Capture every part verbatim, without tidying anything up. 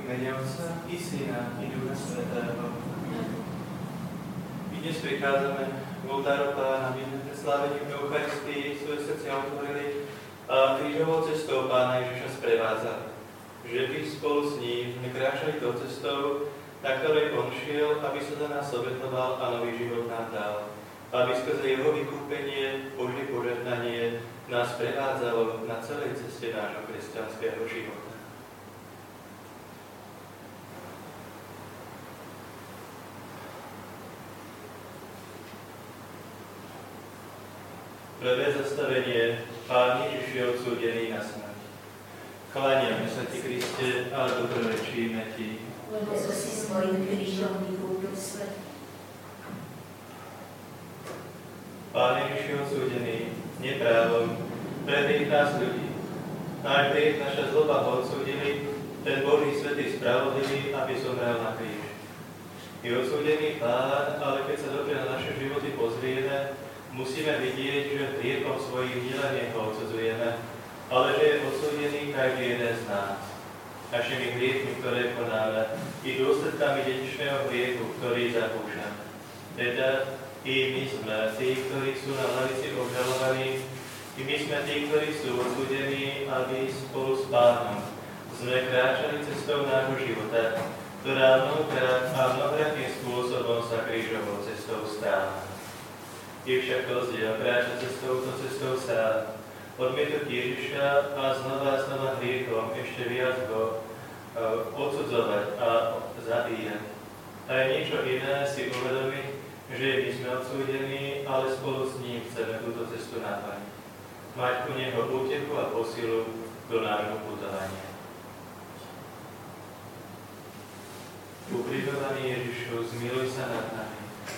mene Otca i Syna i Ducha Svätého. I dnes prichádzame k oltáru Pána, aby sme preslávení v Eucharistii svoje srdcia otvorili a krížovou cestou Pána Ježiša sprevádzali. Že by spolu s ním sme kráčali tou cestou, na ktorej on šiel, aby sa za nás obetoval a nový život nám dal. Aby skrze jeho vykúpenie, Božie požehnanie nás prevádzalo na celej ceste nášho kresťanského života. Prvé zastavenie. Pán Ježiš je odsúdený na smrť. Kláňame sa ti, Kriste, a dobrorečíme ti. Lebo si svojím krížom vykúpil svet. Pán Ježiš je odsúdený neprávom pre hriech nás ľudí. Náš hriech, naša zloba ho odsúdili, ten Boží svätý spravodlivý, aby zomrel na kríž. Je odsúdený Pán, ale keď sa dobre na naše životy pozrieme, musíme vidieť, že hriechom svojich nielen jeho odsudzujeme, ale že je odsúdený každý jeden z nás. Našimi hriechmi, ktoré konáme, i dôsledkami dedičného hriechu, ktorý zakúšame. Teda i my sme tí, ktorí sú na lavici obžalovaní, i my sme tí, ktorí sú odsúdení, aby spolu s Pánom sme kráčali cestou nášho života, ktorá mnohokrát a mnohorakým spôsobom sa krížovou cestou stáva. Je však rozdiel kráčať cestou, to cestou sám, odmietnúť Ježiša a znova a znova hriechom ešte viac ho uh, odsudzovať a zabíjať. A je niečo iné si uvedomiť, že my sme odsúdení, ale spolu s ním chceme túto cestu naplniť. Mať u neho útechu a posilu do nášho putovania. Ukrižovaný Ježišu, zmiluj sa nad nami.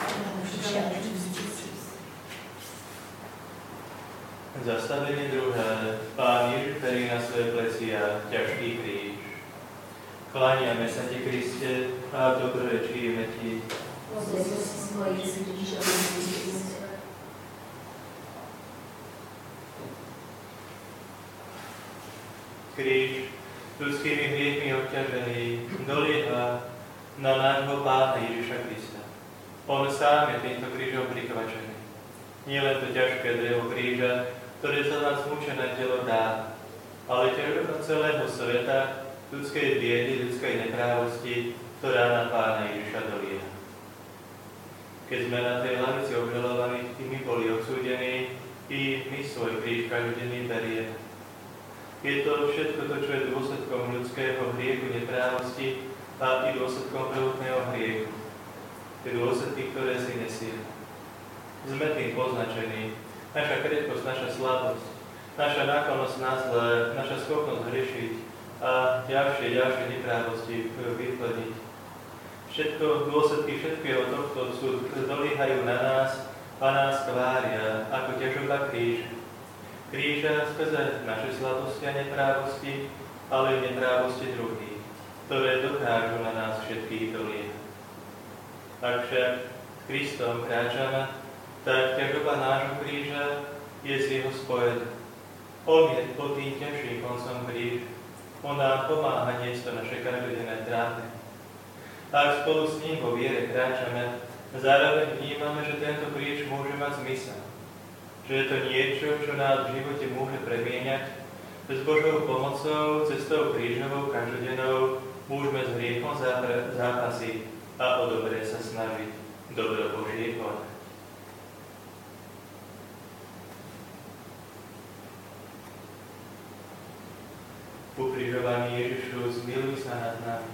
Zastavenie druhé. Pán Ježiš perí na svoje plecia ťažký kríž. Kláňame sa ti, Kriste, a dobrorečíme ti. Pozrieť si svojich krížov vykúpil svet. Kríž, ľudskými hriechmi obťažený, dolieha na nášho Pána Ježiša Krista. On sám je týmto krížom prikvačený. Nie len to ťažké drevo kríža, ktoré sa nás zmučené telo dá, ale ťažoba celého sveta, ľudskej biedy, ľudskej neprávosti, ktorá na Pána Ježiša dolieha. Keď sme na tej lavici obžalovaní, i my boli odsúdení, i my svoj kríž každodenný berieme. Je to všetko to, čo je dôsledkom ľudského hriechu, neprávosti a i dôsledkom prvotného hriechu. Tie dôsledky, ktoré si nesieme. Sme tým poznačení. Naša krehkosť, naša slabosť, naša náklonnosť na zlé, naša schopnosť hrešiť a ďalšie, ďalšie neprávosti vyplniť. Všetko, dôsledky všetkého tohto sú, doliehajú na nás a nás tvária ako ťažoba kríža. Kríža skrze naše slabosti a neprávosti, ale i neprávosti druhých, ktoré dokážu na nás všetkých doliehať. Ak však s Kristom kráčame, tak ťažoba nášho kríža je s jeho spojená. On je pod tým ťažším koncom kríža. On nám pomáha niesť to naše každodenné trápenie. Ak spolu s ním vo viere kráčame, zároveň vnímame, že tento kríž môže mať zmysel. Že je to niečo, čo nás v živote môže premieňať. S Božou pomocou, cestou krížovou, každodennou, môžeme s hriechom zápasiť a o dobré sa snažiť. Dobro Božie konať. Ukrižovaný Ježišu, zmiluj sa nad nami.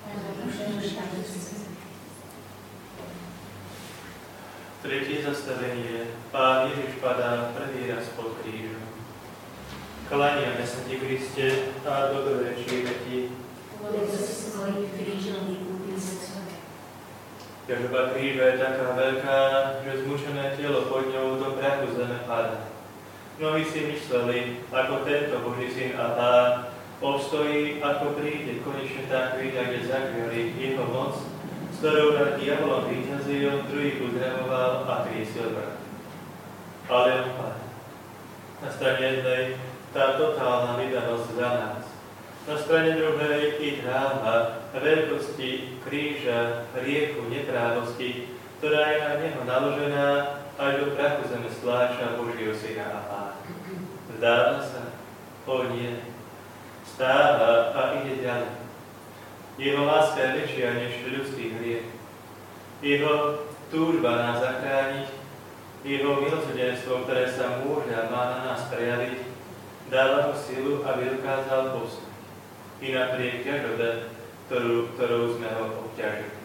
Tretie zastavenie. Pán Ježiš padá prvý raz pod krížom. Kláňame sa ti, Kriste, a dobrorečíme ti. Lebo si svojím krížom vykúpil svet. Ťažoba kríža je taká veľká, že zmučené telo pod ňou do prachu zeme padá. Mnohí si mysleli, ako tento Boží syn a Pán obstojí, ako príde konečne tá chvíľa, kde zakriali jeho moc, s ktorou nad diabolom víťazil, druhých uzdravoval a kriesil vrát. Ale on padá. Na strane jednej tá totálna vydanosť za nás. Na strane druhej i dráma veľkosti kríža, hriechu, neprávosti, ktorá je na neho naložená, až do prachu zeme stláča Božieho Syna a Pána. Vzdáva sa? O nie. Stáva a ide ďalej. Jeho láska je väčšia než ľudský hriech. Jeho túžba nás zachrániť, jeho milosrdenstvo, ktoré sa môže a má na nás prejaviť, dáva mu silu, aby dokázal postať. I napriek ťažobe, ktorú, ktorou sme ho obťažili.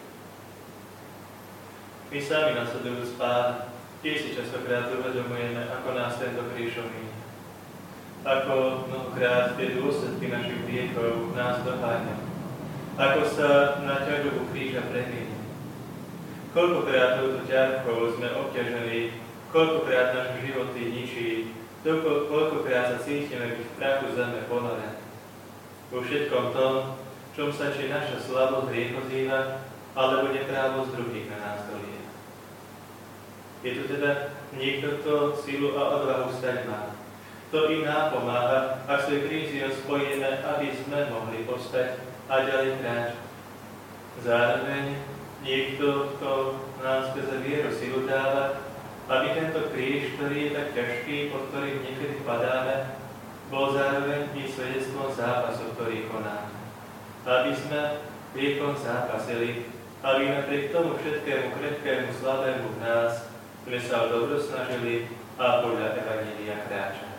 My sami nasledujúc Pána, tiež si častokrát uvedomujeme, ako nás tento kríž omíňa. Ako mnohokrát tie dôsledky našich hriechov nás doháňajú. Ako sa na ťažobu kríža premieňa. Koľkokrát touto ťarchou sme obťažení, koľkokrát naše životy ničí, koľkokrát sa cítime byť v prachu zeme ponorení. Vo všetkom tom, čom sa či naša slabosť hriechozýva, alebo neprávosť druhých na nás dolieha. Je tu teda niekto, kto silu a odvahu stať má. To i nám pomáha, ak svoje krízy spojíme, aby sme mohli postať a ďalej kráčať. Zároveň niekto, kto nám skrze vieru silu dáva, aby tento kríž, ktorý je tak ťažký, pod ktorým niekedy padáme, bol zároveň i svedectvom zápasu, ktorý konáme. Aby sme liekom zápasili, aby napriek tomu všetkému krehkému, slabému v nás sme sa o dobro snažili a podľa Evanjelia kráčali.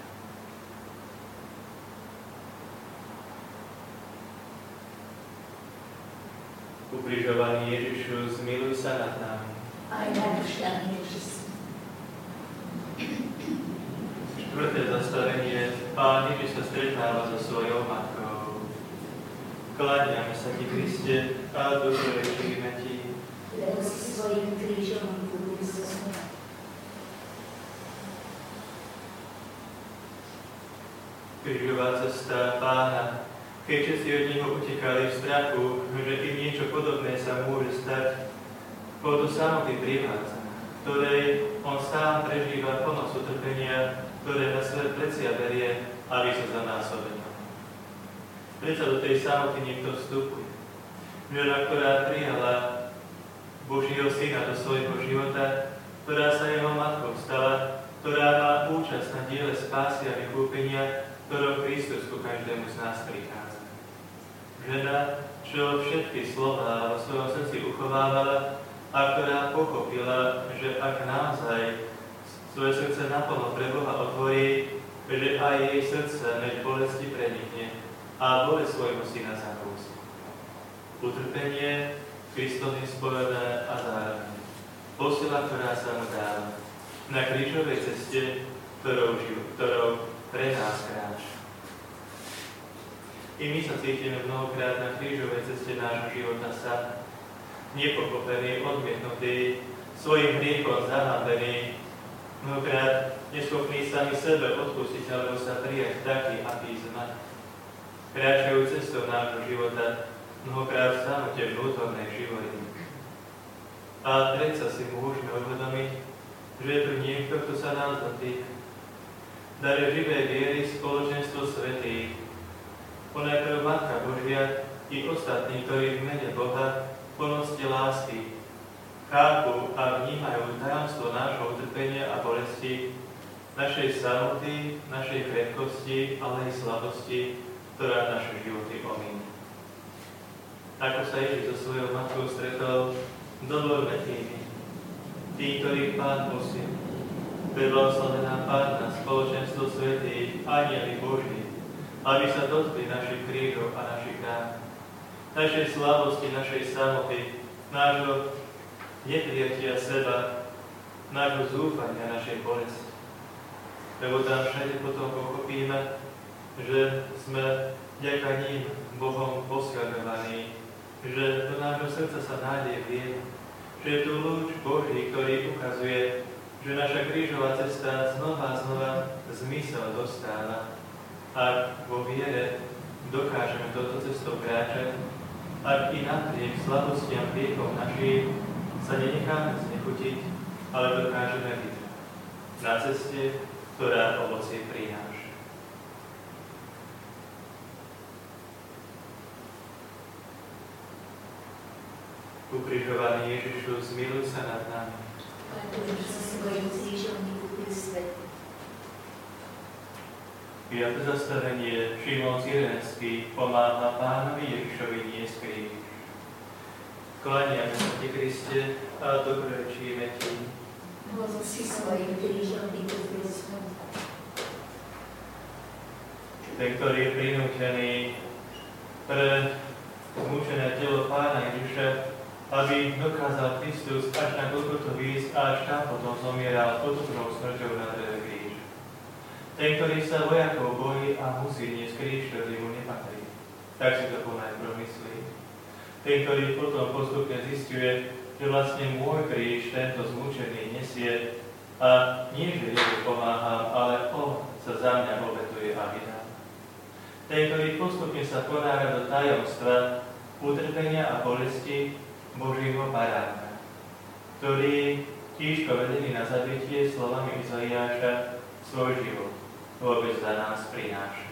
Ukrižovaný Ježišu, zmiluj sa nad nami. Aj na dušiach nečistých. Štvrté zastavenie. Pán Ježiš sa stretáva so svojou matkou. Kláňame sa ti, Kriste, a dobrorečíme ti. Lebo si svojím krížom budúcnosť. Krížová cesta Pána, keď všetci od neho utekali v strachu, že im niečo podobné sa môže stať, bol to samoty privádza, ktorej on sám prežíva plnosť utrpenia, ktoré na svoje plecia berie, aby sa zanásobenil. Predsa do tej samoty niekto vstupuje. Žena, ktorá prijala Božieho Syna do svojho života, ktorá sa jeho matkou stala, ktorá má účasť na diele spásy a vykúpenia, ktorou Kristus ku každému z nás prichádza. Žena, čo všetky slová vo svojom srdci uchovávala a ktorá pochopila, že ak naozaj svoje srdce naplno pre Boha otvorí, že aj jej srdce meď bolesti prenikne a bolesť svojho Syna zakúsi. Utrpenie Kristom je spojené a zároveň posila, ktorá sa mu dáva na krížovej ceste, ktorou, ktorou pre nás kráča. I my sa cítime mnohokrát na krížovej ceste nášho života sami, nepochopený, odmietnutý, svojim hriechom zahambený, mnohokrát neschopný sami sebe odpustiť alebo sa prijať taký, aký sme. Kráčajú cestou nášho života, mnohokrát v samote vnútornej životy. A predsa si môžeme uvedomiť, že je tu niekto, kto sa nás dotýka. Dare živej viery spoločenstvo svätých, ponajprv Matka Božia i ostatní, ktorí v mene Boha plnosti lásky chápu a vnímajú tajomstvo nášho utrpenia a bolesti, našej samoty, našej krehkosti, ale aj slabosti, ktorá naše životy omíňa. Ako sa Ježiš so svojou matkou stretol, dovoľme tými, tí, ktorých Pán posiel. Preblahoslavená Panna, spoločenstvo svätých, anjeli Boží, aby sa dotkli našich krížov a našich rán, našej slabosti, našej samoty, nášho neprijatia seba, nášho zúfania, našej bolesti. Lebo tam všade potom pochopíme, že sme vďaka ním Bohom posilňovaní, že do nášho srdca sa nádej viera, že je tu lúč Boží, ktorý ukazuje, že naša krížová cesta znova a znova zmysel dostáva. Ak vo viere dokážeme toto cestou kráčať, ak i napriek slabostiam hriechom našich sa nenecháme znechutiť, ale dokážeme vydržať na ceste, ktorá ovocie prináša. Ukrižovaný Ježišu, zmiluj sa nad nami. Pretože si svojím krížom vykúpil svet. Piate zastavenie. Šimon Cyrenský pomáha Pánovi Ježišovi niesť kríž. Klaniame sa Ti, Kriste, a dobrorečíme Ti. Lebo si svojím krížom vykúpil svet. Ten, ktorý je prinútený pre zmúčené telo Pána Ježiša, aby dokázal Kristus až na Golgotu výjsť a až tam potom zomieral potupnou smrťou na dreve kríž. Ten, ktorý sa vojakov bojí a musí niesť kríž, ktorý mu nepatrí, tak si to ponajprv myslí. Ten, ktorý potom postupne zisťuje, že vlastne môj kríž tento zmúčený nesie a nie, že jemu pomáham, ale on sa za mňa obetuje a vydá. Ten, ktorý postupne sa ponára do tajomstva utrpenia a bolesti Božího baránka, ktorý tížko vedený na zabitie slovami Izaiáša svoj život vôbec za nás prináša.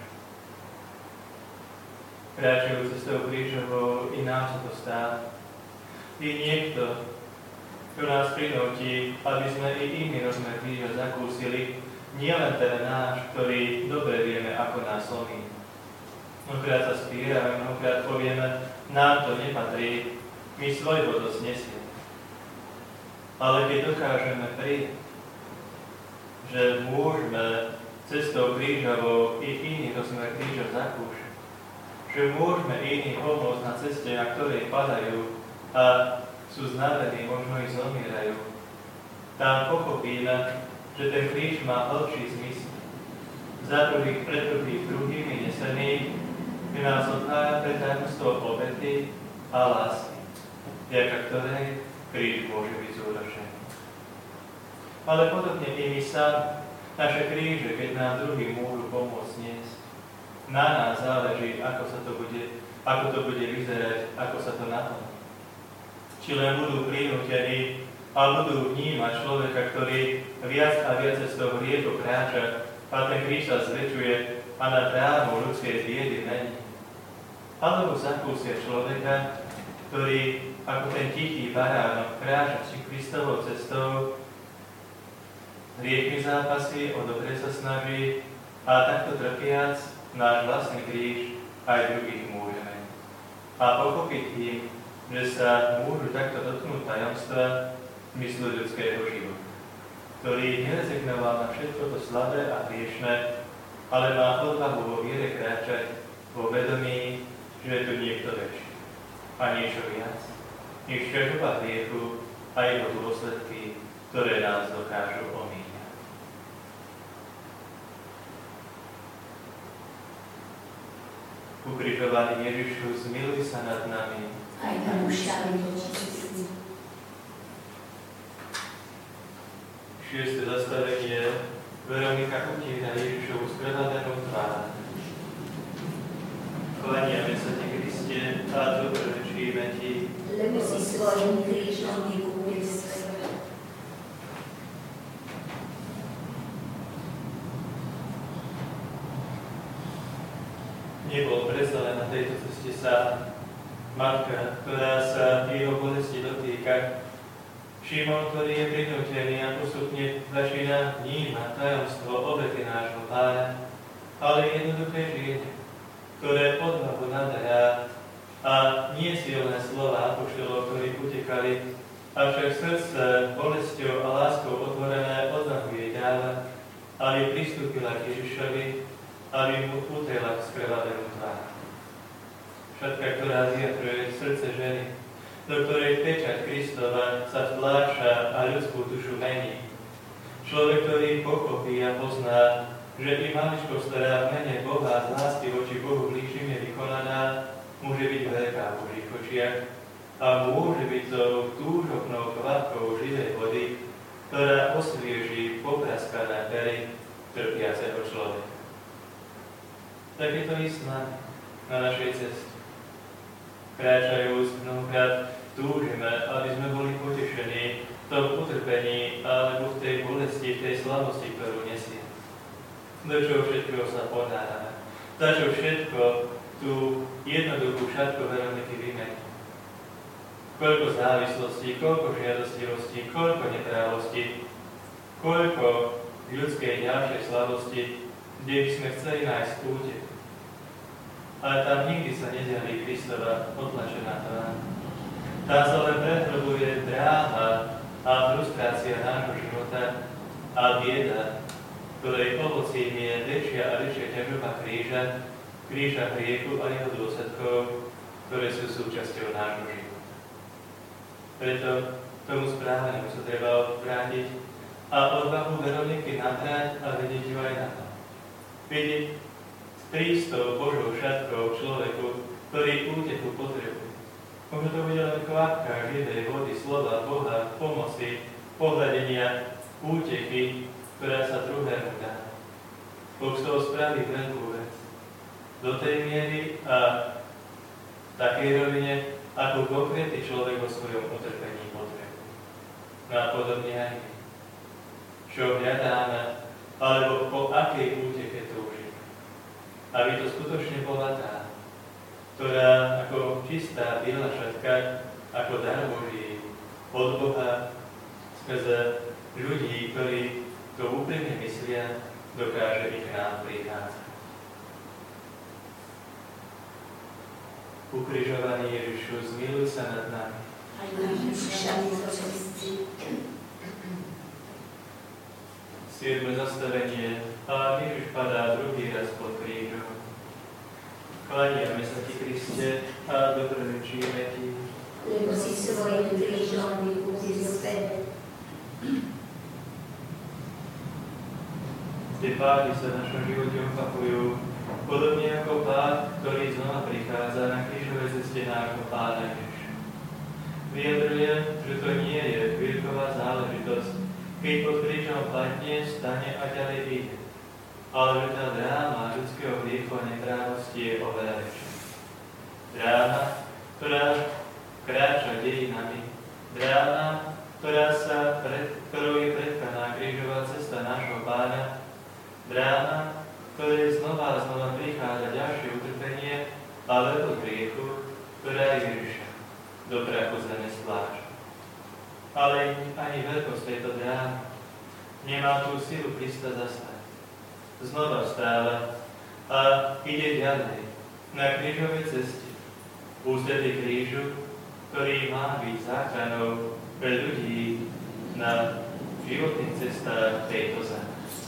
Kráčajú cestou krížovou i nám sa to stáva. Je niekto, kto nás prinúti, aby sme i iný rozmer kríža zakúsili, nielen ten náš, ktorý dobre vieme, ako nás zlomí. Mnohokrát sa spírame, mnohokrát povieme, nám to nepatrí, my svojho dosť nesieme. Ale keď dokážeme prijať, že môžeme cestou krížovou i iný rozmer kríža zakúšať, že môžeme iný pomôcť na ceste, na ktorej padajú a sú znavení, možno i zomierajú, tam pochopíme, že ten kríž má hlbší zmysel. Za druhých, pre druhých, druhými nesený, že nás odhája pre tajomstvo obety a lásky, vďaka ktorej kríž môže byť zúročený. Ale podobne i my sami, naše kríže, keď nám druhý môžu pomôcť niesť, na nás záleží, ako sa to bude, ako to bude vyzerať, ako sa to naplní. Či len budú prinútení a budú vnímať človeka, ktorý viac a viac z toho hriechu kráča a ten kríž sa zväčšuje a na drámu ľudskej biedy mení. Alebo zakúsia človeka, ktorý ako ten tichý baránok kráča či Kristovou cestou, hriechmi zápasy, o dobre sa snaží a takto trpiac náš vlastný kríž aj druhých môžeme. A pochopiť tým, že sa môžu takto dotknúť tajomstva myslu ľudského života, ktorý nerezignoval na všetko to slabé a hriešne, ale má odvahu vo viere kráčať vo vedomí, že je tu niekto väčší a niečo viac, než ťažoba hriechu a jeho dôsledky, ktoré nás dokážu omíňať. Ukrižovaný Ježišu, zmiluj sa nad nami. Aj na mužami očistí. Šieste zastavenie. Veronika utíra Ježišovu skrvavenú tvár. Klaniame sa Ti, Kriste, a dobrorečíme Ti. Lebo si svojím krížom vykúpil svet. Nebol predsa len na tejto ceste sám. Matka, ktorá sa jeho bolesti dotýka. Šimon, ktorý je prinútený a postupne začína vnímať tajomstvo obety nášho Pána, ale jednoduché žije, ktoré odvahu nadará a nie silné slova apoštolov, ktorí utekali, avšak srdce bolesťou a láskou otvorené odvahu jej dáva, aby pristúpila k Ježišovi, aby mu utrela skrvavenú tvár. Šatka, ktorá vyjadruje srdce ženy, do ktorej pečať Kristova sa vtláča a ľudskú dušu mení. Človek, ktorý pochopí a pozná, že i maličkosť, ktorá v mene Boha z lásky voči Bohu bližším je vykonaná, môže byť veľká v Božích očiach a môže byť tou túžobnou kvapkou živej vody, ktorá osvieží popraskané pery trpiaceho človeka. Tak je to i s nami na našej ceste. Kráčajúc mnohokrát túžime, aby sme boli potešení v tom utrpení alebo v tej bolesti, v tej slabosti, ktorú nesie. Do čoho všetkého sa ponárame. Za čo všetko tú jednoduchú šatku Veroniky vymení. koľko závislostí, koľko žiadostivostí, koľko neprávostí, koľko ľudskej ďalšej slabosti, kde by sme chceli nájsť úteku. Ale tam nikdy sa nezjaví Kristova potlačená tvár. Tam sa len prehlbuje dráha a frustrácia nášho života a bieda, ktorej ovocím je väčšia a väčšia ťažoba kríža, kríža hriechu a jeho dôsledkov, ktoré sú súčasťou nášho života. Preto tomu správaniu sa treba vrátiť a odvahu Veroniky nabrať a vedieť ju aj na to. Vidieť s prístou Božou šatkou človeku, ktorý útechu potrebuje. Možno to bude len kvapka živej vody, slova Boha, pomoci, pohľadenia, útechy, ktorá sa druhému dá. Boh z toho spraví veľkú vec. Do tej miery a v takej rovine, ako konkrétny človek vo svojom utrpení potrebuje. No a podobne aj my. Čo hľadáme, alebo po akej úteche túžime. Aby to skutočne bola tá, ktorá ako čistá biela šatka, ako dar Boží od Boha skrze ľudí, ktorí to úprimne myslia, dokáže ich k nám prichádzať. Ukrižovaný Ježišu, zmiluj sa nad nami. Aj naši všade zločinci. Siedme zastavenie. Pán Ježiš padá druhý raz pod krížom. Klaniame sa ti, Kriste, a dobrorečíme ti. Lebo si svojim krížom vykúpil svet. Tie pády sa v našom živote opakujú, podobne ako pád, ktorý znova prichádza na krížovej ceste nášho Pána Ježiša. Vyjadruje, že to nie je chvíľková záležitosť, keď pod krížom padne, stane a ďalej ide. Ale že tá dráma ľudského hriechu a neprávosti je oveľa väčšia. Dráma, ktorá kráča dejinami. Dráma, ktorá sa pred, ktorou je predkaná krížová cesta nášho Pána. Dráma, ktoré znova a znova prichádza ďalšie utrpenie a veľkú hriechu, ktorá je Ježiša do prachu zeme zvlášť. Ale ani veľkosť tejto drámy nemá tú silu Krista zastať. Znova vstáva a ide ďalej na krížovej ceste, ústretí krížu, ktorý má byť záchranou pre ľudí na životných cestách tejto zemi.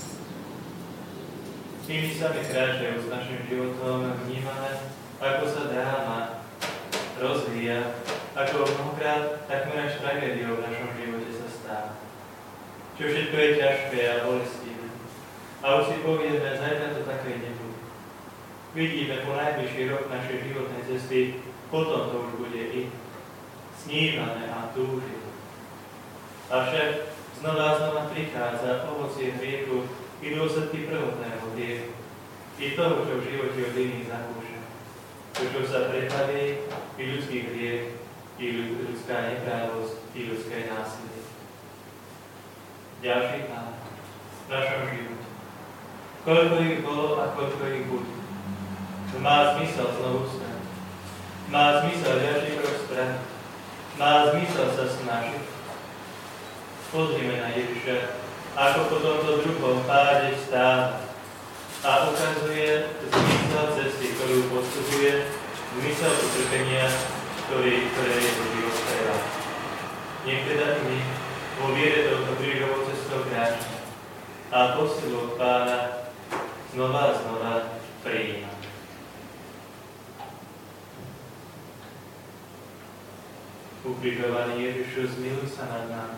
Tými sami kráčajú s našim životom, vnímame, ako sa dráma rozvíja, ako mnohokrát takmer až tragédiou v našom živote sa stáva. Čo všetko je ťažké a bolestivé. A už si povieme, zajtra to také nebude. Vidíme po najbližší rok našej životnej cesty, potom to už bude i snívané a túživé. Avšak znova a znova prichádza ovocie hriechu i dôsledky prvotného hriechu, i toho, čo v živote od iných zakúša. To, čo sa pretaví, i ľudský hriech, i ľudská neprávosť, i ľudské násilie. Ďalší pán v našom živote. Koľko ich bolo a koľko ich bude. Má zmysel znovu stať. Má zmysel ďalší krok spraviť. Má zmysel sa snažiť. Pozrime na Ježiša, ako po tomto druhom páde vstáva a ukazuje zmysel cesty, ktorú podstupuje, zmysel utrpenia, ktorý, ktoré jeho život trvá. Nech teda my vo viere touto krížovou cestou kráčame a posilu od Pána znova a znova prijímame. Ukrižovaný Ježišu, zmiluj sa nad nami.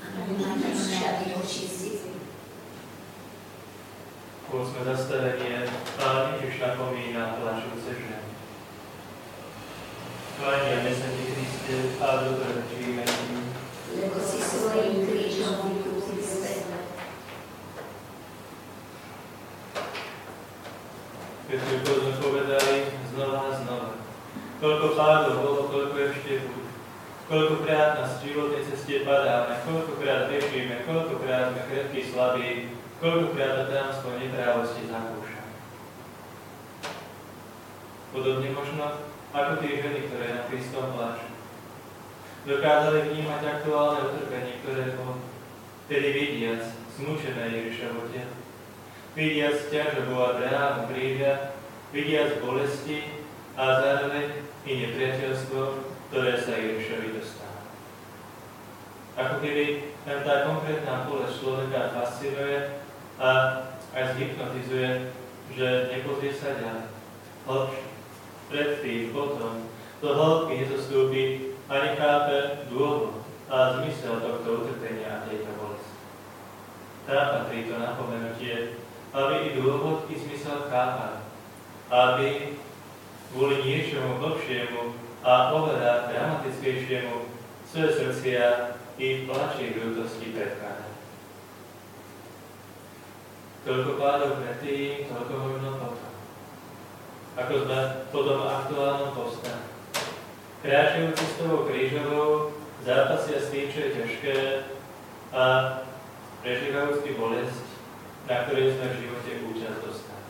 Osme zastavenie. Pán Ježiš napomína plačúce ženy. Klaniame sa ti, Kriste, a dobrorečíme ti. Lebo si svojím krížom vykúpil svet. Keď sme potom povedali znova a znova, koľko pádov bolo, koľko ešte bude. Koľkokrát na životnej ceste padáme, koľkokrát bežíme, koľkokrát sme krehkí, slabí, koľkokrát na tajomstvo neprávosti zakúšame. Podobne možno ako tie ženy, ktoré na Kristom pláču. dokázali vnímať aktuálne utrpenie, ktoré bolo vtedy vidiac zmučené Ježišovo telo. Vidiac ťažobu a drámu kríža, vidiac bolesti a zároveň i nepriateľstvo, ktoré sa Ježišovi dostáva. Ako keby len tá konkrétna bolesť človeka fascinuje a aj zhypnotizuje, že nepozrie sa ďalej. Hlbšie, predtým, potom, do hĺbky nezostúpi a nechápe dôvod a zmysel tohto utrpenia a tejto bolesti. Tá patrí to napomenutie, aby i dôvod, i zmysel chápali, aby kvôli niečomu hlbšiemu a oveľa dramatickejšiemu svoje srdcia i v plači ľútosti predkladali. Toľko pádov predtým, toľko možno potom. Ako sme po tom aktuálnom povstaní. Kráčajúci s tou krížovou, zápasia s tým, čo je ťažké a prežívajúci bolesť, na ktorej sme v živote účasť dostali.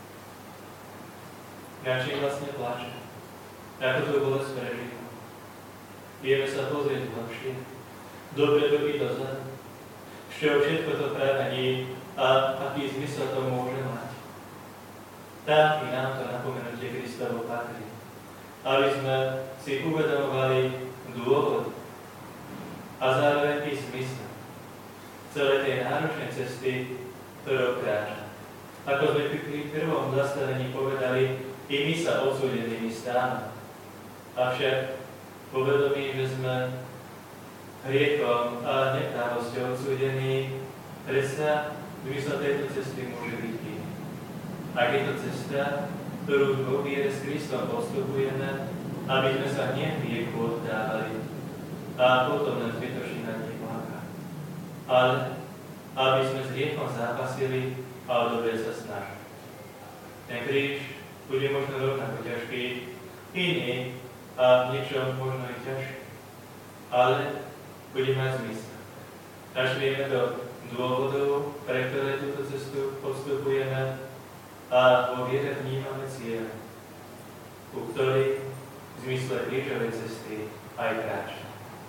Na čím vlastne pláče? Ako tú bolesť prežíva? Vieme sa pozrieť hlbšie, dopredu i dozadu, z čoho všetko to pramení a aký zmysel to môže mať. Tak i nám to napomenutie Kristovo patrí, aby sme si uvedomovali dôvod a zároveň i zmysel celej tej náročnej cesty, ktorou kráča. Ako sme pri prvom zastavení povedali, i my sa odsúdenými stávame. Avšak povedomí, že sme hriechom a neprávosťou odsúdení, predsa zmysel tejto cesty môže byť iný. Ak je to cesta, ktorú vo viere s Kristom postupujeme, aby sme sa nie hriechu oddávali a potom len zbytočne na nej plakali, ale aby sme s hriechom zápasili a o dobre sa snažili. Ten kríž bude možno rovnako ťažký, iný a v niečom možno i ťažký, ale bude mať zmysel. Našlieme do dôvodov, pre ktoré túto cestu postupujeme a vo viere vnímame cieľ, ku ktorým v zmysle krížovej cesty aj kráča.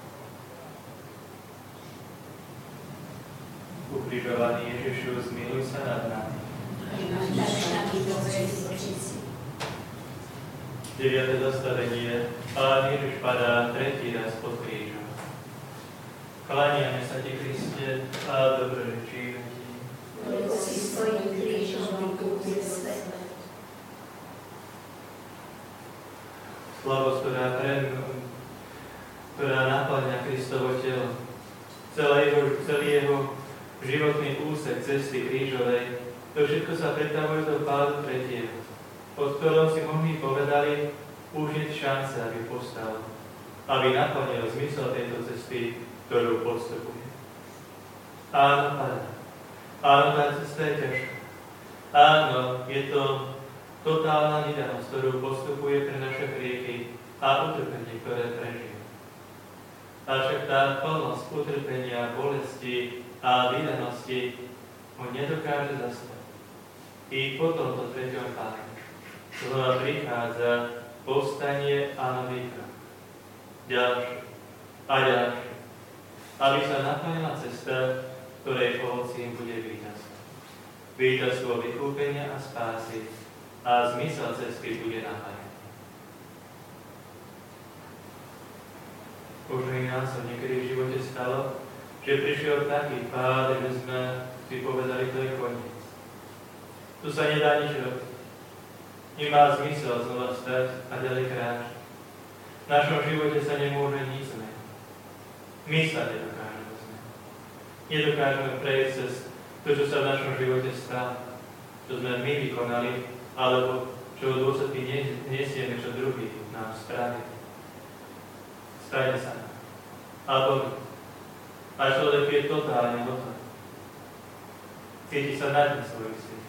Ukrižovaný Ježišu, zmiluj sa nad nami. deviate zastavenie. Pán Ježiš padá tretí raz pod krížom. Kláňame sa Ti, Kriste, a dobrorečíme Ti. Lebo si svojím krížom vykúpil svet. Slavosť, ktorá, ktorá naplňa Kristovo telo, celý jeho, celý jeho životný úsek cesty krížovej, to všetko sa pretavuje do pádu tretieho, pod ktorom si mnohí povedali, už je šanca, aby postal, aby naplnil zmysel tejto cesty, ktorú podstupuje. Áno, Pane, áno, tá cesta je ťažká. Áno, je to totálna vydanosť, ktorú postupuje pre naše hriechy a utrpenie, ktoré prežije. Avšak tá plnosť utrpenia, bolesti a vydanosti ho nedokáže zastaviť. I po tomto treťom páde znova prichádza povstanie a nový krok. Ďalšie a ďalšie. Aby sa naplnila cesta, ktorej ovocím bude víťazstvo. Víťazstvo vykúpenia a spásy a zmysel cesty bude naplnený. Možno i nám sa niekedy v živote stalo, že prišiel taký pád, že sme si povedali, to je koniec. Tu sa nedá nič robiť. Nemá zmysel znova stať a ďalej kráčať. V našom živote sa nemôže nič zmeniť. My sa nedokážeme zmeniť. Nedokážeme prejsť cez to, čo sa v našom živote stalo, čo sme my vykonali, alebo čo dôsledky nesieme, čo druhý nám spravili. Stane sa nám. Alebo a človek je totálne hotový. Cíti sa na dne svojich síl.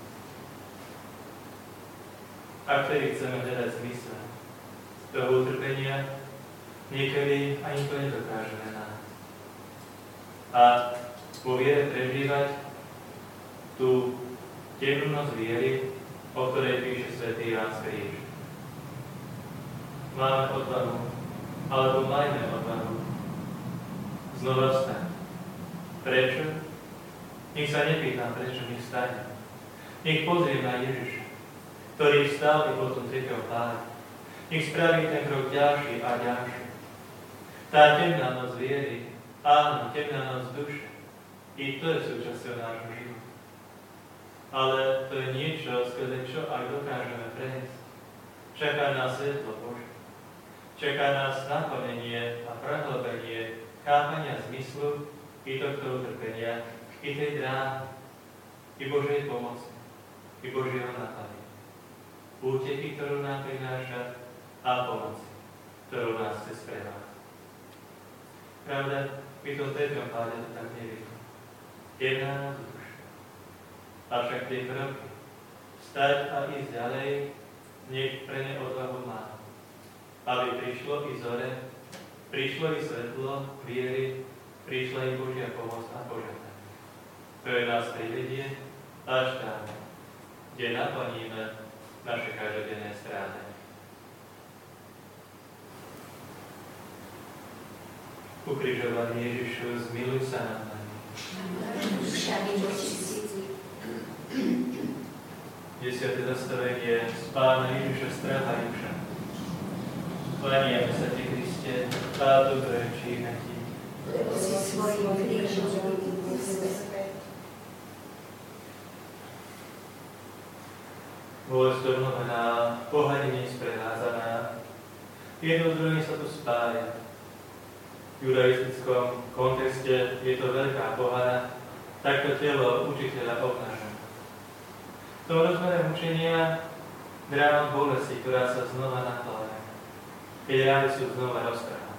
A vtedy chceme hľadať zmysel toho utrpenia, niekedy ani to nedokážeme nájsť. A vo viere prežívať tú temnú noc viery, o ktorej píše svätý Ján z Kríža. Máme odvahu, alebo majme odvahu Znova vstaň. Prečo? Nech sa nepýtam, prečo mi vstane. Nech pozriem na Ježiša, ktorý vstal i potom tretieho pána. Nech spraví ten krok ďalší a ďalší. Tá temná noc viery, áno, temná noc duše, i to je súčasťou nášho života. Ale to je niečo, skrze čo ak dokážeme prejsť. Čaká nás svetlo Bože. Čaká nás naplnenie a prehlbenie chápania zmyslu i tohto utrpenia, i tej dráhy, i Božej pomoci, i Božieho naplnenia. Úteky, ktorú nám prináša, a pomoci, ktorú nás chce sprevázať. Pravda, v tom treťom páde to tak nevidí. Temná nás duša. Avšak tie kroky, vstať a ísť ďalej, nech pre ne odvahu má. Aby prišlo i zore, prišlo i svetlo viery, prišla i Božia pomoc a požehnanie, ktoré nás privedie až tam, kde naplníme naše každodenné strádanie. Ukrižovaný Ježišu, zmiluj sa nad nami. Desiate zastavenie z Pána Ježiša stráhajúša. Klaniame sa Ti, Kriste, a dobrečíme Ti. Lebo si svojím krížom veľký svet. Bolesť obnovená, pohanenie sprevádzaná, jedno druhé sa tu spája. V judaistickom kontexte je to veľká pohana, takto telo učiteľa obnaža. V tom rozmere mučenia dráma bolesti, ktorá sa znova naplája, keď rány sú znova roztrhané.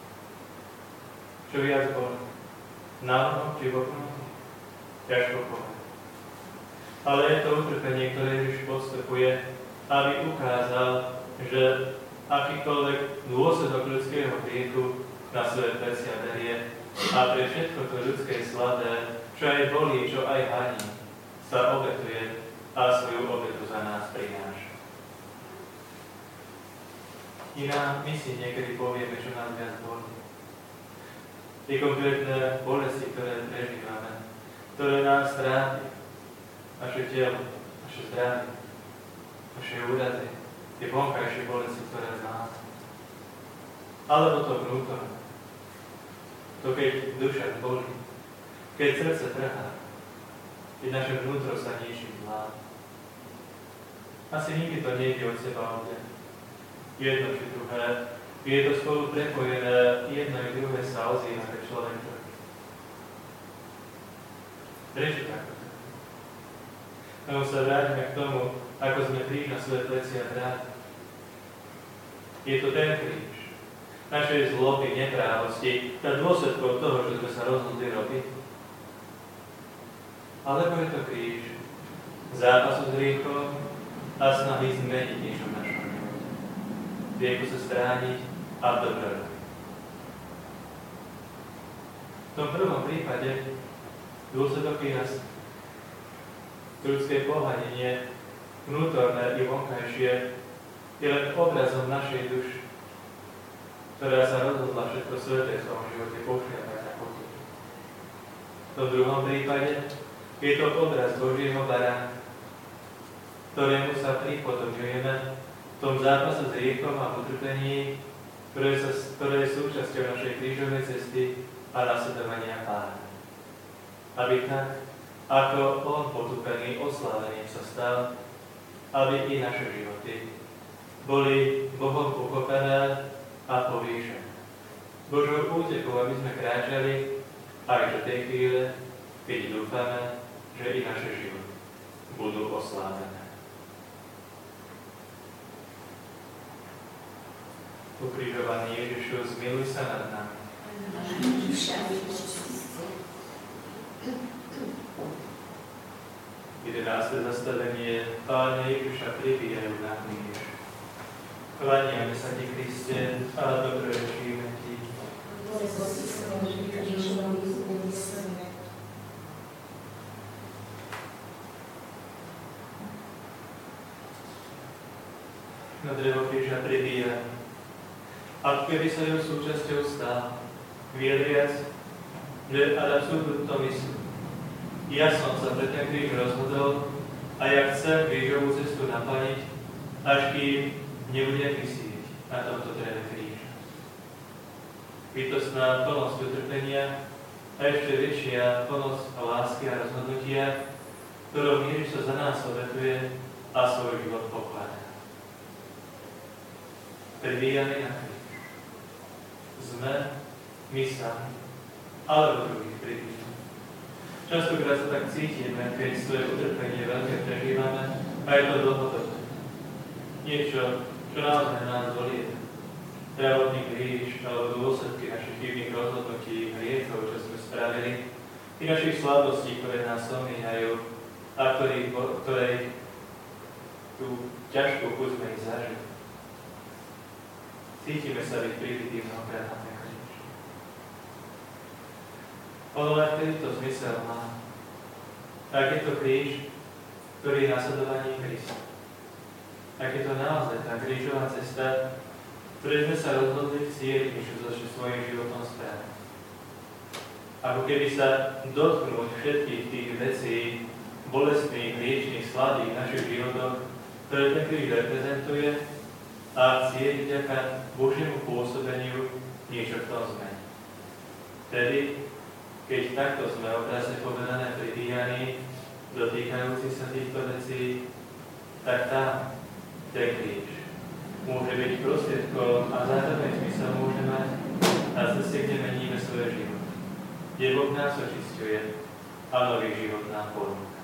Čo viac boli? Náhodou či bokom? Ťažko povedať. Ale je to utrpenie, ktoré Ježiš podstupuje, aby ukázal, že akýkoľvek dôsledok ľudského hriechu na svoje plecia berie a pre všetko to ľudské slabé, čo aj bolí, čo aj haní, sa obetuje a svoju obetu za nás prináša. Iná my si niekedy povieme, čo nás viac bolí. Tie konkrétne bolesti, ktoré prežívame, ktoré nás trápi, naše telo, naše zdravie, naše úrady, tie vonkajšie bolesti, ktoré máme. Alebo to vnútorné. To keď duša bolí, keď srdce trhá, keď naše vnútro sa ničím vláda. Asi nikdy to nejde od seba oddeť. Jedno či druhé, je to spolu prepojené, jedno i druhé sa ozýva, keď človek trpí. Prečo takto? No sa vráťme k tomu, ako sme kríž na svoje plecia brali. Je to ten kríž našej zloby, neprávosti, tá dôsledkov toho, že sme sa rozhodli robiť. Alebo je to kríž zápasu s hriechom a snahy zmeniť niečo v našom živote. Hriechu sa strániť a dobro robiť. V tom prvom prípade dôsledok je jasný. Ľudské pohanenie, vnútorné i vonkajšie, je len obrazom našej duše, ktorá sa rozhodla všetko sveté v svojom živote pošliapať a potiť. V tom druhom prípade je to obraz Božieho barána, ktorému sa pripodobňujeme v tom zápase s hriechom a utrpení, ktoré, sa, ktoré je súčasťou našej krížovej cesty a nasledovania Pána. Aby tak, ako On potupený, oslavený sa stal, aby i naše životy boli Bohom pochopené a povýšené. Božou útekou, aby sme kráčali aj do tej chvíle, keď dúfame, že i naše životy budú oslávené. Ukrižovaný Ježišu, zmiluj sa nad nami. jedenáste zastavenie Pána Ježiša pribíjajú na kríž. Klaniame sa Ti, Kriste, a dobrorečíme Ti. Na drevo kríža pribíja, ako keby sa jeho súčasťou stal, vyjadriac, že Adamsúdu to myslí. Ja som sa pre ten kríž rozhodol a ja chcem krížovú cestu naplniť, až kým nebudem vysieť na tomto dreve kríža. Bytostná plnosť utrpenia a ešte väčšia plnosť lásky a rozhodnutia, ktorou Ježiš sa za nás obetuje a svoj život pokladá. Pribíjame na kríž. Sme my sami, alebo druhých pribíjame. Častokrát sa tak cítime, keď svoje utrpenie veľké prežívame a je to dlhodobé. Niečo, čo naozaj nás bolí. Zdravotný kríž alebo dôsledky našich chybných rozhodnutí, hriechov, čo sme spravili, i našich slabostí, ktoré nás omíhajú a ktorých, ktorej tú ťažkú chuť sme ich zažili. Cítime sa byť pribití mnohokrát na ten kríž. Ono len vtedy to zmysel má. Tak je to kríž, ktorý je nasledovaní Krista. Tak je to naozaj tá krížová cesta, ktoré sme sa rozhodli chcieť niečo so svojím životom spraviť. Ako keby sa dotknúť všetkých tých vecí, bolestných, hriečných, slabých v našich životoch, ktoré ten kríž reprezentuje, a chcieť vďaka Božiemu pôsobeniu niečo v tom zmeniť. Vtedy, keď takto sme obrazne povedané pribíjani, dotýkajúci sa týchto vecí, tak tam ten kríž môže byť prostriedkom a zároveň zmysel môže mať na ceste, kde meníme svoje život. Kde Boh nás očisťuje a nový život nám ponúka.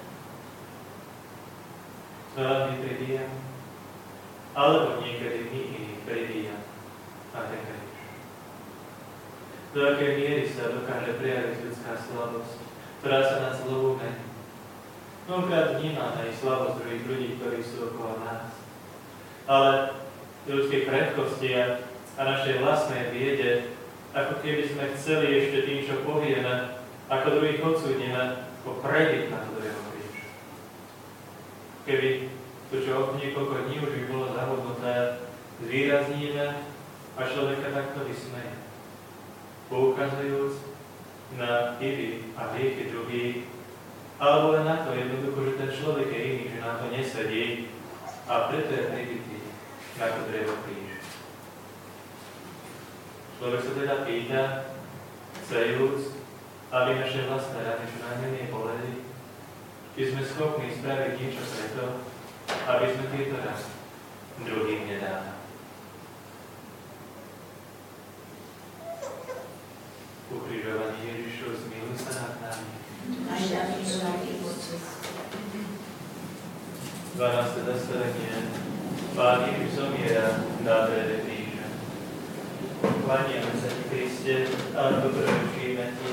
Sme veľmi pribíjani, alebo niekedy my iných pribíjam na ten kríž. Do akej miery sa dokáže prejaviť ľudská slabosť, ktorá sa na zlobu mení. Mnohokrát vnímame aj slabosť druhých ľudí, ktorí sú okolo nás. Ale ľudské krehkosti a našej vlastnej biede, ako keby sme chceli ešte tým, čo povieme, ako druhých odsúdime, ako prebiť na to druhého kríža. Keby to, čo niekoľko dní už by bolo zabudnuté, zvýrazníme a človeka takto vysmeje. Poukazujúc na chyby a hriechy druhých, alebo len na to jednoducho, že ten človek je iný, že nám to nesedí a preto je pribitý na to drevo kríž. Človek sa teda pýta, chcejúc, aby naše vlastné rany čo najmenej boleli, či sme schopní spraviť niečo preto, aby sme tieto rany druhým nedávali. Ukrižovaný Ježišov, zmiluj sa nad nami. dvanáste zastavenie. Pán Ježiš zomiera na dreve kríža. Klaniame sa ti, Kriste, a dobrorečíme ti.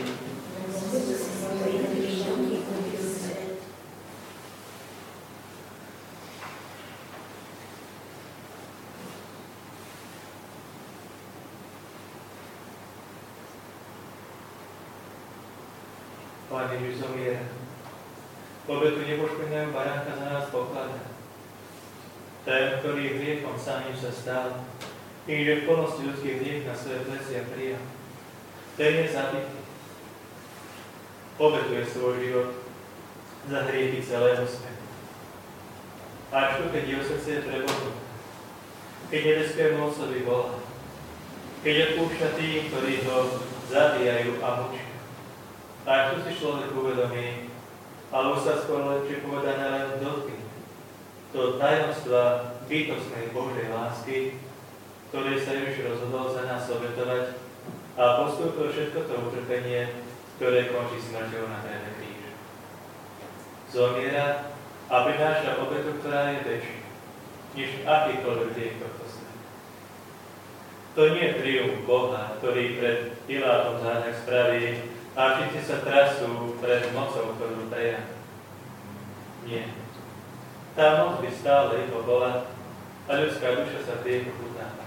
Pán Ježiš zomiera. Obetu nepoškvrneného baránka za nás pokladá. Ten, ktorý hriechom samým sa stal, tým, že v plnosti ľudských hriech na svoje plecia prijal. Ten je zabitý. Obetuje svoj život za hriechy celého sveta. Až tu, keď jeho srdce je prebodnuté, keď nebeské mocovi volá, keď odpúšťa tým, ktorí ho zabíjajú a mučia. Tak tu si človek uvedomí, alebo sa skôr lepšie povedané len dotkne do tajomstva bytostnej Božej lásky, ktorej sa Ježiš rozhodol za nás obetovať a postúpil všetko to utrpenie, ktoré končí smrťou na dreve kríža. Zomiera a prináša obetu, ktorá je väčšia, než akýkoľvek hriech tohto sveta. To nie je triumf Boha, ktorý pred Pilátom zázrak spraví, a všetci sa trasú pred mocou, ktorú prejaví. Nie. Tá moc by stále jeho bola a ľudská duša sa v hriechu utápa.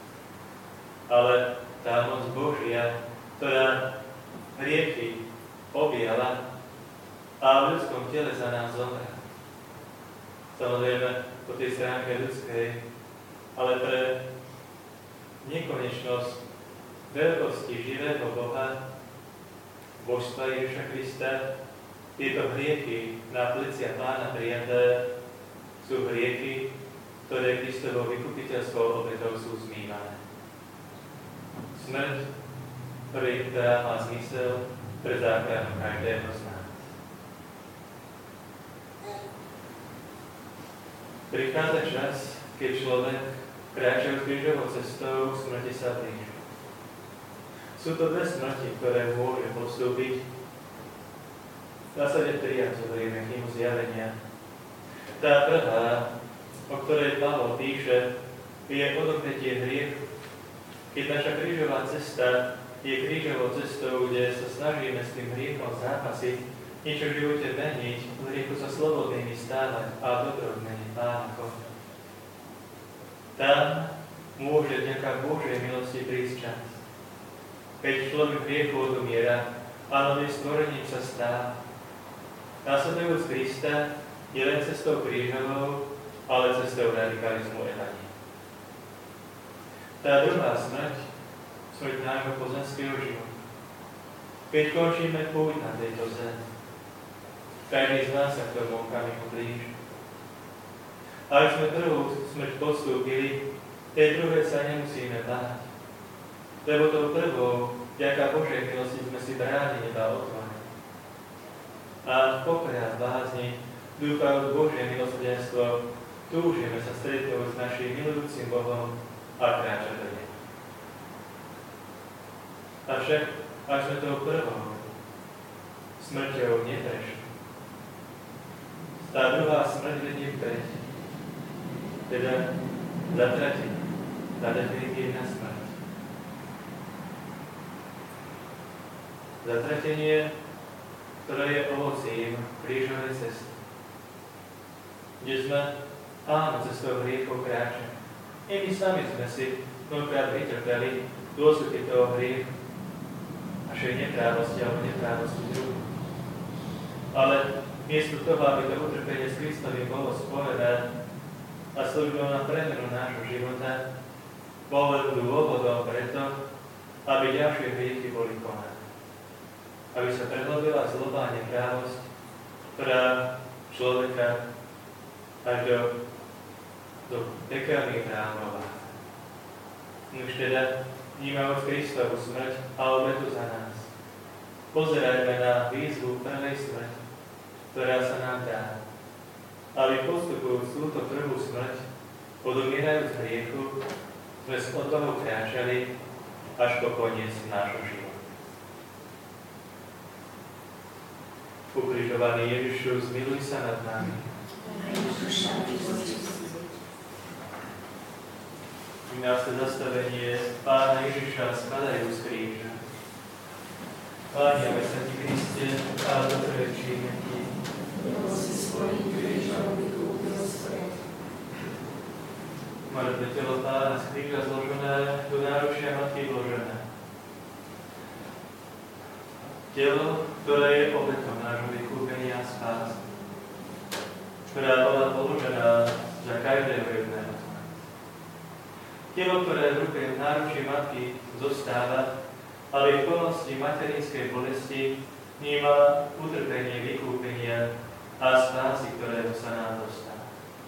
Ale tá moc Božia, ktorá hriechy objala a v ľudskom tele za nás zomrela. Samozrejme po tej stránke ľudskej, ale pre nekonečnosť veľkosti živého Boha božstva Ježiša Krista, tieto hriechy na plecia Pána prijaté sú hriechy, ktoré Kristovou vykupiteľskou obetou sú zmývané. Smrť, ktorá má zmysel pre záchranu každého z nás. Prichádza čas, keď človek kráča krížovou cestou smrti sa blíži. Sú to dve smrti, ktoré môže podstúpiť. V zásade prijať zoberieme knihu Zjavenia. Tá prvá, o ktorej Pavol píše, je odobretie hriechu. Keď naša krížová cesta je krížovou cestou, kde sa snažíme s tým hriechom zápasiť, niečo v živote meniť, v hriechu sa slobodnými stávať a dobro meniť Pána konať. Tam môže vďaka Božej milosti prísť čas. Keď človek hriechu odomiera a novým stvorením sa stáva. Následujúc Krista je len cestou krížovou, ale cestou radikalizmu evanília. Tá druhá smrť, smrť nášho pozemského života. Keď končíme púť na tejto zemi, každý z nás sa k tomu okamihu blíži. Ak sme prvú smrť podstúpili, tej druhej sa nemusíme báť. Lebo tou prvou, vďaka Božej milosti, sme si brány neba otvorili. A v pokoji a bázni, dúfajúc Božie milosrdenstvo, túžime sa stretnúť s našim milujúcim Bohom a kráčať do neho. Avšak, ak sme tou prvou smrťou neprešli, tá druhá smrť vedie k tretej, teda zatratenie, tá definitívna smrť. Zatratenie, ktoré je ovocím krížovej cesty, kde sme, áno, cestou hriechov kráčali. I my sami sme si mnohokrát vytrpeli dôsledky toho hriechu, našej neprávosti alebo neprávosti druhých. Ale miesto toho, aby to utrpenie s Kristovým bolo spojené a slúžilo na premenu nášho života, bolo dôvodom preto, aby ďalšie hriechy boli konané. Aby sa prehlbila zloba a neprávosť, ktorá človeka až do, do pekelných brán provádza. Už teda vnímajúc Kristovu smrť a obetu za nás, pozerajme na výzvu prvej smrti, ktorá sa nám dá, aby postupujúc túto prvú smrť, odumierajúc hriechu, sme od toho kráčali až po koniec nášho života. Ukrižovaný Ježišu, zmiluj sa nad nami. Vynáste zastavenie Pána Ježiša spadajú z kríža. Kláňame sa Ti, Kriste, a dotrečíme Ti. Mŕtve telo Pána z kríža zložené, do náručia Matky vložené. Telo, ktoré je obetom nášho vykúpenia a spásy, ktorá bola položená za každého jedného z nás. Telo, ktoré v ruke v náručí matky zostáva, ale v plnosti materinskej bolesti vníma utrpenie vykúpenia a spásy, ktorého sa nám dostáva.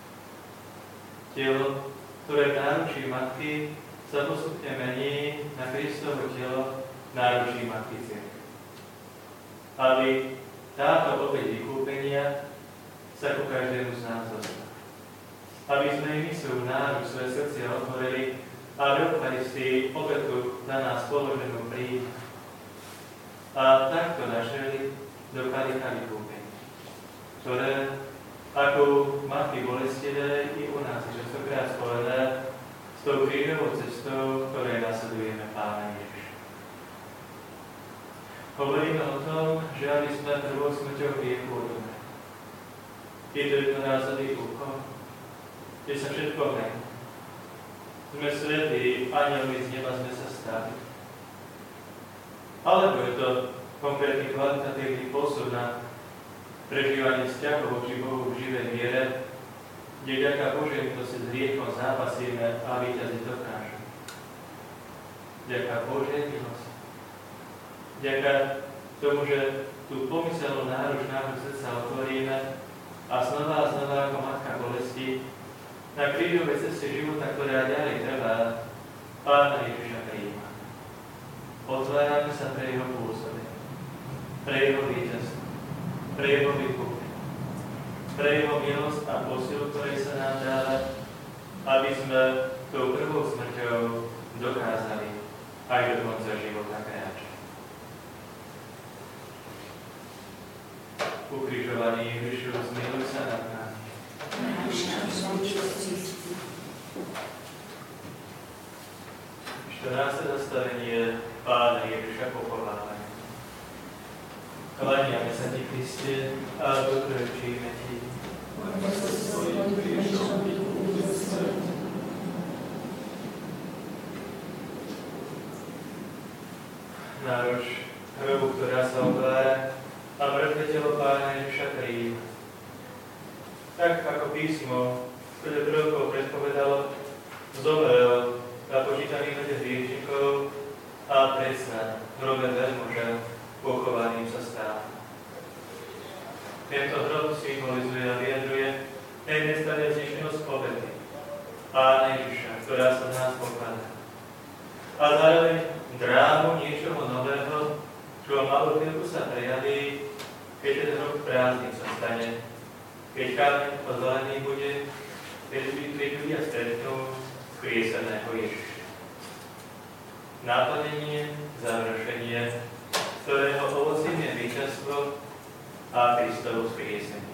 Telo, ktoré v náručí matky sa postupne mení na Kristovo telo v náručí matky cirkvi. Aby táto obeť vykúpenia sa ku každému z nás dostala. Aby sme im mysľu náruč svoje srdcia otvorili a v Eucharistii obetu na nás položenú príjmu. A takto našeli do kalicha vykúpenia, ktoré ako matky bolestivé i u nás je častokrát spojené s tou krížovou cestou, ktorej nasledujeme Pána Ježiša. Hovoríme o tom, že aby sme prvou smrťou hriechu odumreli. Je to jednorázový úkon, kde sa všetko mení. Sme svätí, anjelmi z neba sme sa stali. Alebo je to konkrétny kvalitatívny posun na prežívanie vzťahov voči Bohu v živej viere, kde vďaka Božej milosti s hriechom zápasíme a víťaziť dokážeme. Vďaka Božej milosti. Vďaka tomu, že tú pomyselnú náruč nášho srdca otvoríme a znova a znova ako matka bolesti na krížovej ceste života, ktorá ďalej trvá, Pána Ježiša prijíma. Otvárame sa pre jeho pôsobenie, pre jeho víťazstvo, pre jeho vykúpenie, pre jeho milosť a posilu, ktorej sa nám dáva, aby sme tou prvou smrťou dokázali aj do konca života kráčať. Ukrižovaný Ježišu, zmiluj sa nad nami. štrnáste zastavenie Pána Ježiša pochovávajú. Klaniame sa Ti, Kriste, a dokrčíme Ti. Náruč hrobu, ktorá sa otvára, a mŕtve telo Pána Ježiša prijíma. Tak ako písmo pred rokov predpovedalo, zomrel na počítaných ľudí hriešnikov a predsa v hrobe veľmoža pochovaným sa stal. Tento hrob symbolizuje a vyjadruje na jednej strane zničenosť obety Pána Ježiša, ktorá sa v nás pokladá. A zároveň drámu niečoho nového, čo malo chvíľku sa prejaví, keď ten hrob prázdny sa stane, keď kameň odvalený bude, keď ľudia stretnú skrieseného Ježiša. Naplnenie, završenie, ktorého ovocím je víťazstvo a Kristovo skriesenie.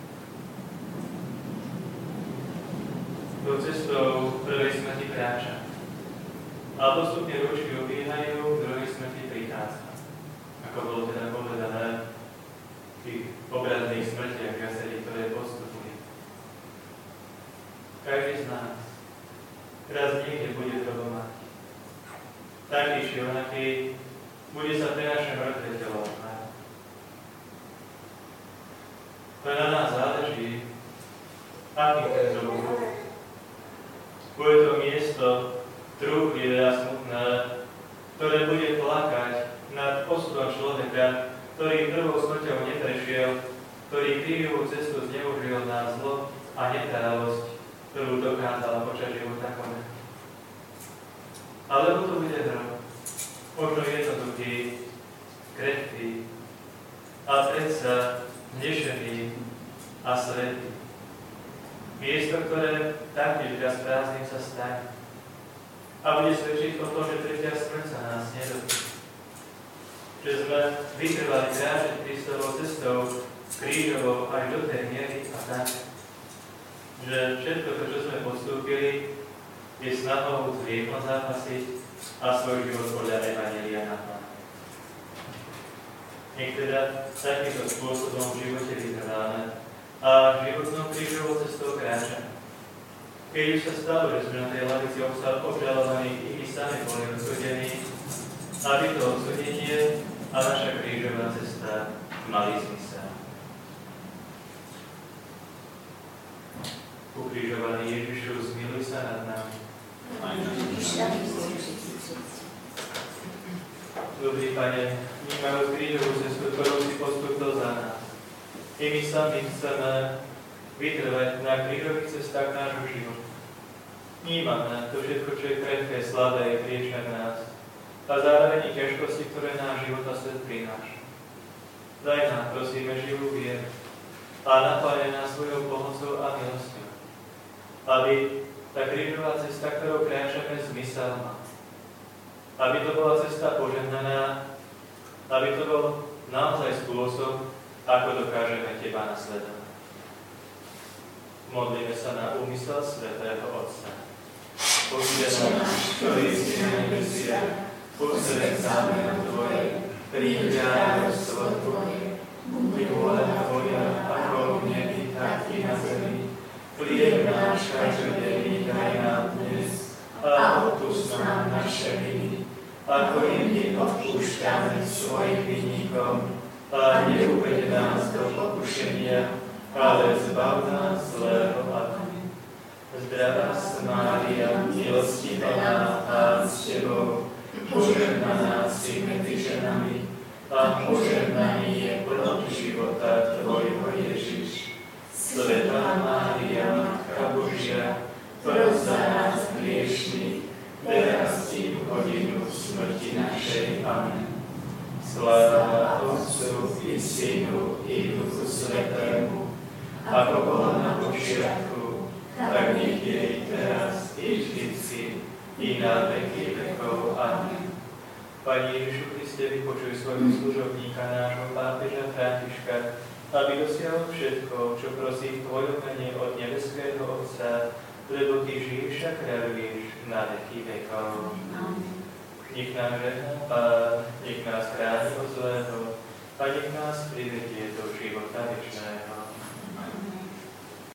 Tou cestou prvej smrti kráča a postupne ručky ubíhajú, k druhej smrti prichádza. Ako bolo teda povedané v tých obrazných smrtiach viacerých, ktoré postupujú. Každý z nás raz niekde bude drobomať. Taký či onaký bude sa pre naše mŕtve telo otvárať. To na nás záleží, aký ten zrob bude. Bude to miesto trúchlivé a smutné, ktoré bude plakať nad osudom človeka, ktorý prvou smrťou neprešiel, ktorý krížovú cestu zneužil na zlo a neprávosť, ktorú dokázala počas života konať. Alebo to bude hrob, možno jednoduchý, krehký a predsa znešený a svätý. Miesto, ktoré taktiež viac prázdnym sa stane a bude svedčiť o tom, že tretia smrť sa nás nedotkne. Že sme vytrvali kráčať Kristovou cestou krížovou až do tej miery a tak, že všetko to, čo sme podstúpili, je snahou s hriechom zápasiť a svoj život podľa Evanjelia naplniť. Nech teda takýmto spôsobom v živote vytrváme a životnou krížovou cestou kráčame. Keď už sa stalo, že sme na tej lavici obžalovaní, i my sami boli odsúdení, aby to odsúdenie a naša krížová cesta mali zmysel. Ukrižovaný Ježišu, zmiluj sa nad nami. Dobrý Pane, vnímajú krížovú cestu, ktorú si postúpil za nás. I my sami chceme vytrvať na krížových cestách nášho života. Vnímame to všetko, čo je krehké, slabé, hriešne v nás a zároveň i ťažkosti, ktoré náš život a svet prináša. Daj nám, prosíme, živú vieru a napájaj nás svojou pomocou a milosťou, aby tá krížová cesta, ktorou kráčame, zmysel má. Aby to bola cesta požehnaná, aby to bol naozaj spôsob, ako dokážeme Teba nasledovať. Modlíme sa na úmysel Svätého Otca. Otče náš, ktorý si na nebesiach, posväť sa meno Tvoje, príď kráľovstvo Tvoje, buď vôľa Tvoja, ako v nebi, tak i na zemi. Chlieb náš každodenný daj nám dnes a odpusť nám naše viny, ako i my odpúšťame svojim vinníkom, a neuveď nás do pokušenia, ale zbav nás zlého. Amen. Zdravá Mária, milostivá, Pán s Tebou, požehnaná si medzi ženami a požehnaný je plod života Tvojho Ježiš. Svätá Mária, Matka Božia, pros za nás hriešnych, teraz i v hodinu smrti našej. Amen. Sláva Otcu i Synu i Duchu Svätému, ako bolo na počiatku, tak nech je i teraz, i vždycky, i na veky vekov. Amen. Pane Ježišu Kriste, vypočuj svojho služobníka, nášho pápeža Františka, aby dosiahol všetko, čo prosí v Tvojom mene od nebeského Otca, lebo Ty žiješ a kráľuješ na veky vekov. Nech nám žehná Pán, nech nás chráni od zlého a nech nás privedie do života večného.